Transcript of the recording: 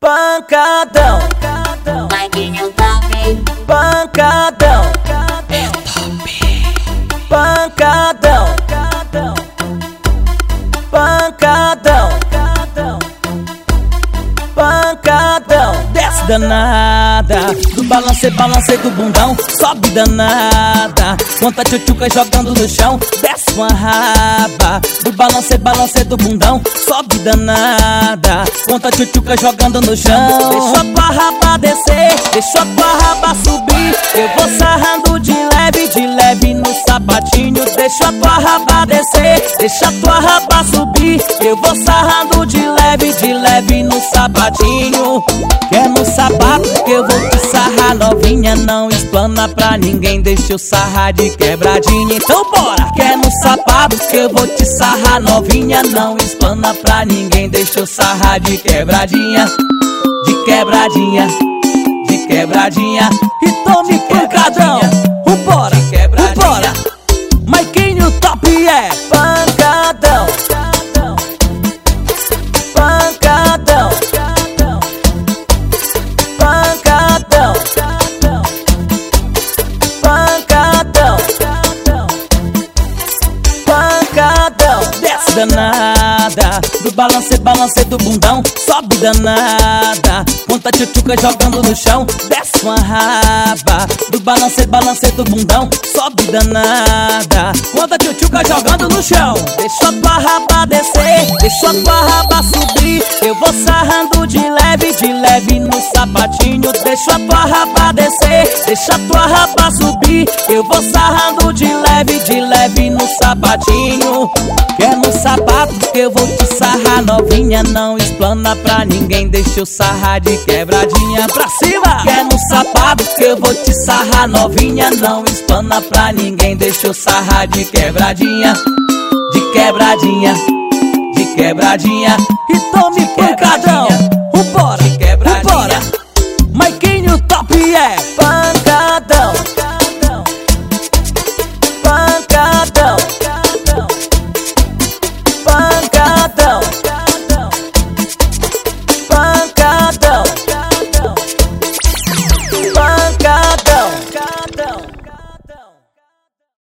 Pancadão, Maguinho Top, pancadão, é top. pancadão, pancadão, pancadão. Desce danada, do balancei do bundão, sobe danada. Conta tchutchuca jogando no chão, desce uma raba. Do balancei do bundão, sobe danada. Conta tchutchuca jogando no chão. Deixa a tua raba descer, deixa a tua raba subir. Eu vou sarrando de leve no sapatinho. Deixa a tua raba descer, deixa a tua raba subir. Eu vou sarrando de leve no sapatinho. Quer no sapato que eu vou te sarrar novinha. Não explana pra ninguém, deixa eu sarrar de quebradinha. Então bora! Quer no sapato que eu vou te sarrar novinha. Não explana pra ninguém, deixa eu sarrar de quebradinha. De quebradinha, de quebradinha. E tome pancadão, vambora, vambora. Maguinho Top é pancadão, pancadão, pancadão, pancadão, pancadão. Desce danada, do balancei do bundão, sobe danada. Conta tchutchuca jogando no chão, desce uma raba. Do balancei do bundão, sobe danada. Conta tchutchuca jogando no chão. Deixa a tua raba descer, deixa a tua raba subir. Eu vou sarrando de leve no sapatinho. Deixa a tua raba descer, deixa a tua raba subir. Eu vou sarrando de leve no sapatinho. Quer no sapato que eu vou te sarrar novinha. Não explana pra ninguém, deixa eu sarrar de quebradinha. Pra cima! Quer no sapato que eu vou te sarrar novinha. Não explana pra ninguém, deixa eu sarrar de quebradinha. De quebradinha, de quebradinha. E tome pancadão, vambora, vambora. Maguinho Top é